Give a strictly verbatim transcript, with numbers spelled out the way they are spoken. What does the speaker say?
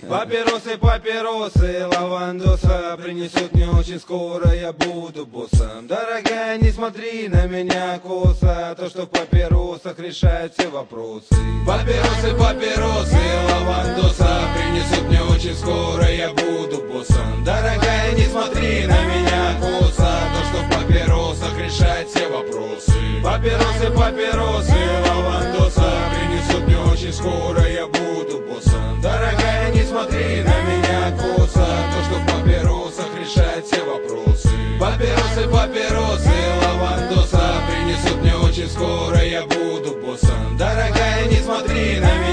Папиросы, папиросы, лавандоса принесет мне очень скоро, я буду боссом. Дорогая, не смотри на меня косо, то, что в папиросах решает все вопросы. Папиросы, папиросы, лавандоса принесут мне очень скоро, я буду боссом. Дорогая, не смотри на меня косо, то, что в папиросах решает все вопросы. Папиросы, папиросы, лавандоса принесут мне очень скоро, я буду боссом. Дорогая, не смотри на меня косо, то, что в папиросах решает все вопросы. Папиросы, папиросы, лавандоса принесут мне очень скоро, я буду боссом. Дорогая, не смотри на меня